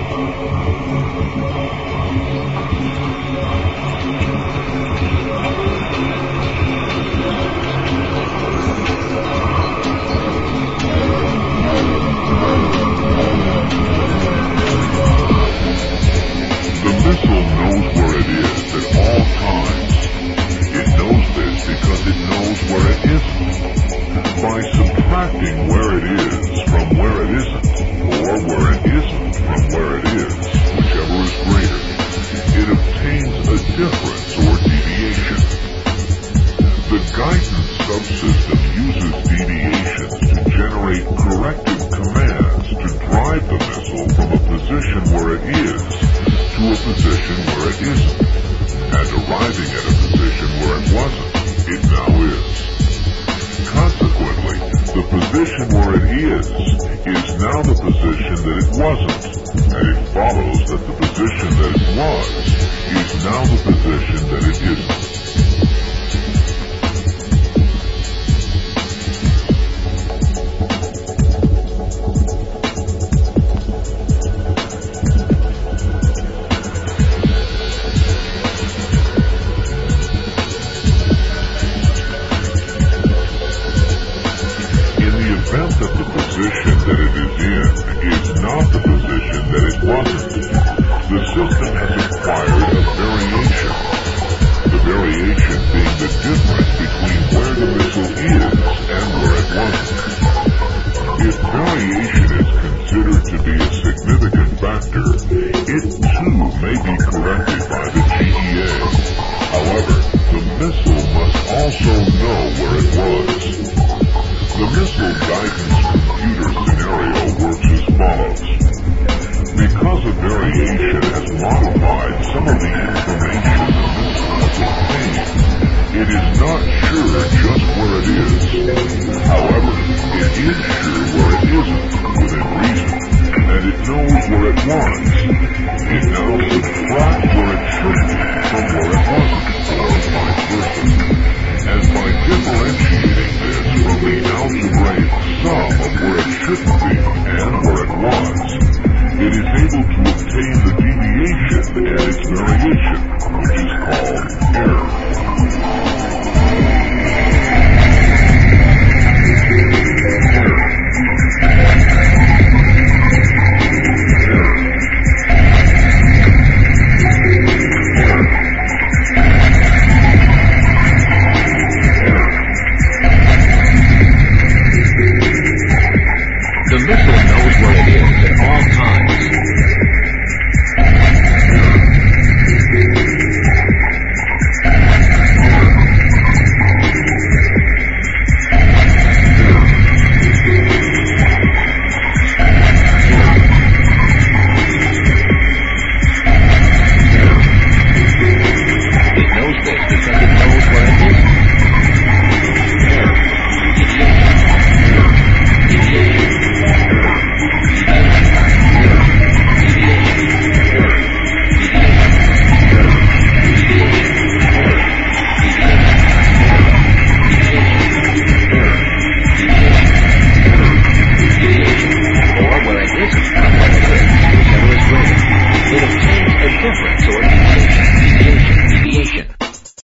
By subtracting where it is from where it isn't, or where it isn't from where it is, whichever is greater, it obtains a difference or deviation. The guidance subsystem uses deviations to generate corrective commands to drive the missile from a position where it is to a position where it isn't, and arriving at a position where it wasn't, it now is. Consequently, the position where it is now the position that it wasn't, and it follows that the position that it was is now the position that it isn't. The system has acquired a variation. The variation being the difference between where the missile is and where it wasn't. If variation is considered to be a significant factor, it too may be corrected by the GEA. However, the missile must also know where it was. The missile guidance computer scenario works as follows. Because a variation has modified some of the information the missile has obtained, it is not sure just where it is. However, it is sure where it isn't, within reason, and it knows where it was. It now subtracts where it should be from where it wasn't, or vice versa. And by differentiating this from the algebraic sum of where it shouldn't be and where it was,